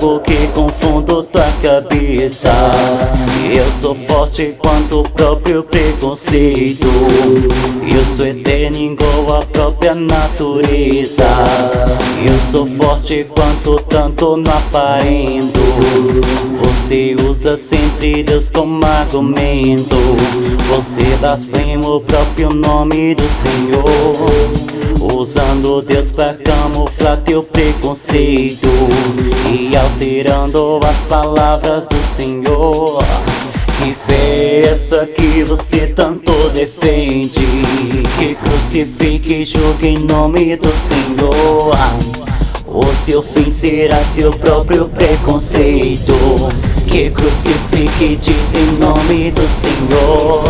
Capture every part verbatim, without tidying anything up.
algo que confunda tua cabeça. Eu sou forte quanto o próprio preconceito. Eu sou eterno igual a própria natureza. Eu sou forte quanto tanto não aparento. Você usa sempre Deus como argumento. Você blasfema o próprio nome do Senhor, usando Deus pra camuflar teu preconceito e alterando as palavras do Senhor. Que fé é essa que você tanto defende? Que crucifique e julgue em nome do Senhor. O seu fim será seu próprio preconceito. Que crucifique e diz em nome do Senhor.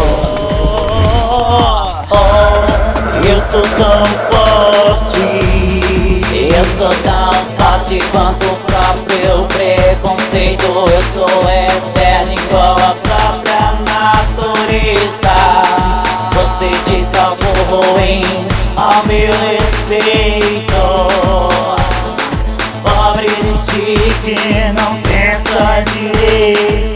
Eu sou tão forte, eu sou tão forte quanto o próprio preconceito. Eu sou eterno igual a própria natureza. Você diz algo ruim ao meu respeito. Pobre de ti que não pensa direito.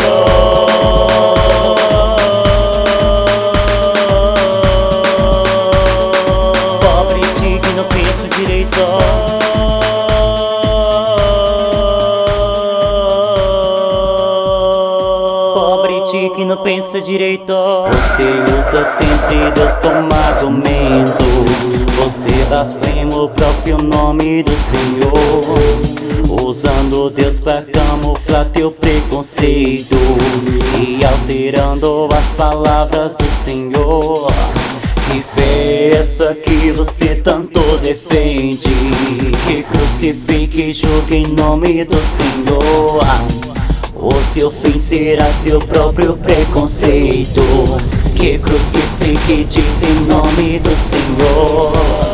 Que não pensa direito. Você usa sempre Deus como argumento. Você blasfema o próprio nome do Senhor, usando Deus pra camuflar teu preconceito e alterando as palavras do Senhor. Que fé é essa que você tanto defende? Que crucifique e julgue em nome do Senhor. O seu fim será seu próprio preconceito. Que crucifique e diz em nome do Senhor.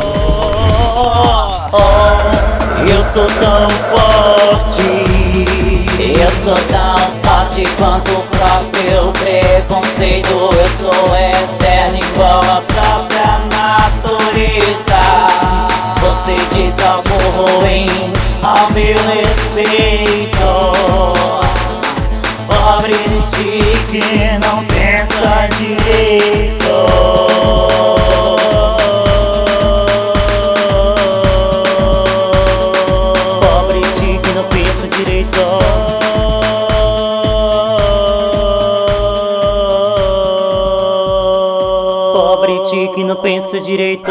Eu sou tão forte, eu sou tão forte quanto o próprio preconceito. Eu sou eterno igual a própria natureza. Você diz algo ruim ao meu respeito. Pobre de ti que não pensa direito. Pobre de ti que não pensa direito. Pobre de ti que não pensa direito.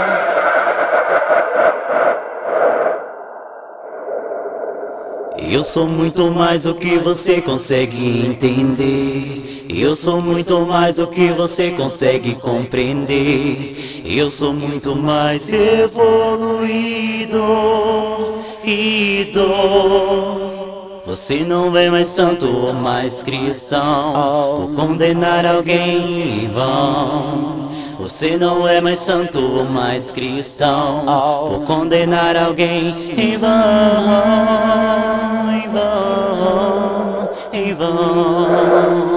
Eu sou muito mais do que você consegue entender. Eu sou muito mais do que você consegue compreender. Eu sou muito mais evoluído. Ido. Você não é mais santo ou mais cristão por condenar alguém em vão. Você não é mais santo ou mais cristão por condenar alguém em vão, em vão, em vão.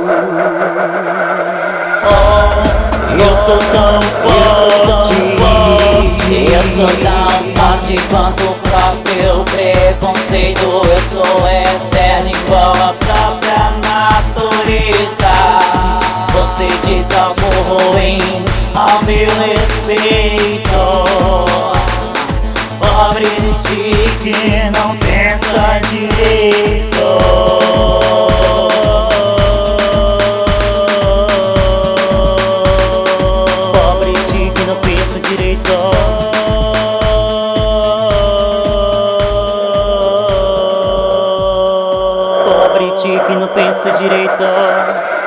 Eu sou tão forte, eu sou tão forte quanto o próprio preconceito. Eu sou eterno igual a própria natureza. Você diz algo ruim ao meu respeito. Pobre de ti que não pensa direito. Pobre de ti que não pensa direito. Pobre de ti que não pensa direito.